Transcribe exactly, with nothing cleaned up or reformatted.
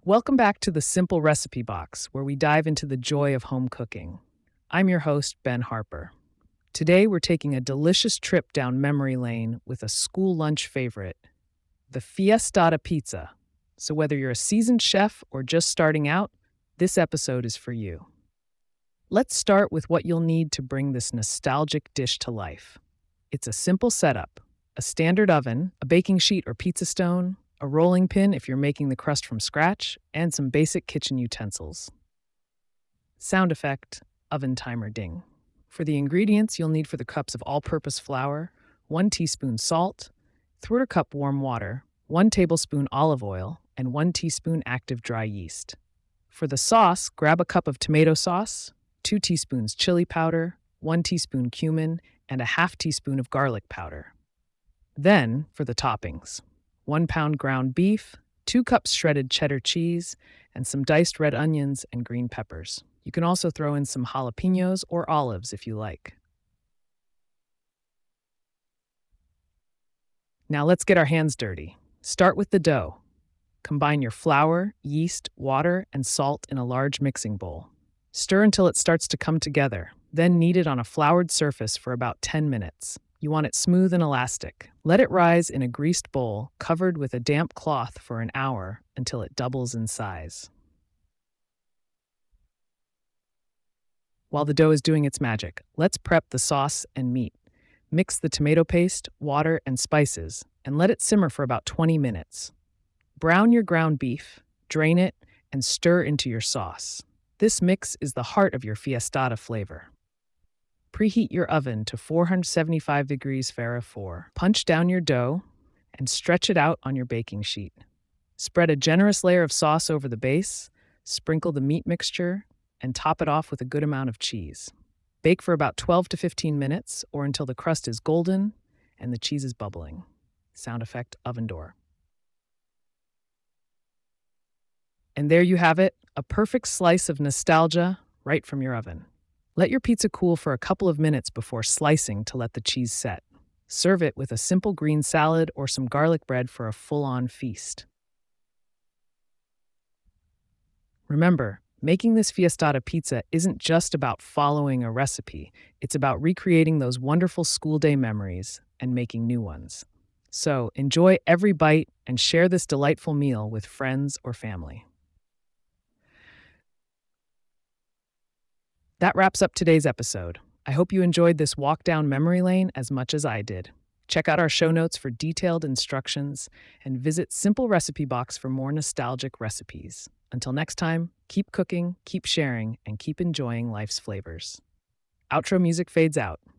Welcome back to the Simple Recipe Box, where we dive into the joy of home cooking. I'm your host, Ben Harper. Today, we're taking a delicious trip down memory lane with a school lunch favorite, the Fiestada pizza. So, whether you're a seasoned chef or just starting out, this episode is for you. Let's start with what you'll need to bring this nostalgic dish to life. It's a simple setup: a standard oven, a baking sheet or pizza stone, a rolling pin if you're making the crust from scratch, and some basic kitchen utensils. Sound effect: oven timer ding. For the ingredients you'll need for the cups of all-purpose flour, one teaspoon salt, three cup warm water, one tablespoon olive oil, and one teaspoon active dry yeast. For the sauce, grab a cup of tomato sauce, two teaspoons chili powder, one teaspoon cumin, and a half teaspoon of garlic powder. Then, for the toppings, one pound ground beef, two cups shredded cheddar cheese, and some diced red onions and green peppers. You can also throw in some jalapenos or olives if you like. Now let's get our hands dirty. Start with the dough. Combine your flour, yeast, water, and salt in a large mixing bowl. Stir until it starts to come together, then knead it on a floured surface for about ten minutes. You want it smooth and elastic. Let it rise in a greased bowl covered with a damp cloth for an hour until it doubles in size. While the dough is doing its magic, let's prep the sauce and meat. Mix the tomato paste, water, and spices, and let it simmer for about twenty minutes. Brown your ground beef, drain it, and stir into your sauce. This mix is the heart of your fiestada flavor. Preheat your oven to four hundred seventy-five degrees Fahrenheit. Punch down your dough and stretch it out on your baking sheet. Spread a generous layer of sauce over the base, sprinkle the meat mixture, and top it off with a good amount of cheese. Bake for about twelve to fifteen minutes or until the crust is golden and the cheese is bubbling. Sound effect: oven door. And there you have it, a perfect slice of nostalgia right from your oven. Let your pizza cool for a couple of minutes before slicing to let the cheese set. Serve it with a simple green salad or some garlic bread for a full-on feast. Remember, making this Fiestada pizza isn't just about following a recipe. It's about recreating those wonderful school day memories and making new ones. So enjoy every bite and share this delightful meal with friends or family. That wraps up today's episode. I hope you enjoyed this walk down memory lane as much as I did. Check out our show notes for detailed instructions and visit Simple Recipe Box for more nostalgic recipes. Until next time, keep cooking, keep sharing, and keep enjoying life's flavors. Outro music fades out.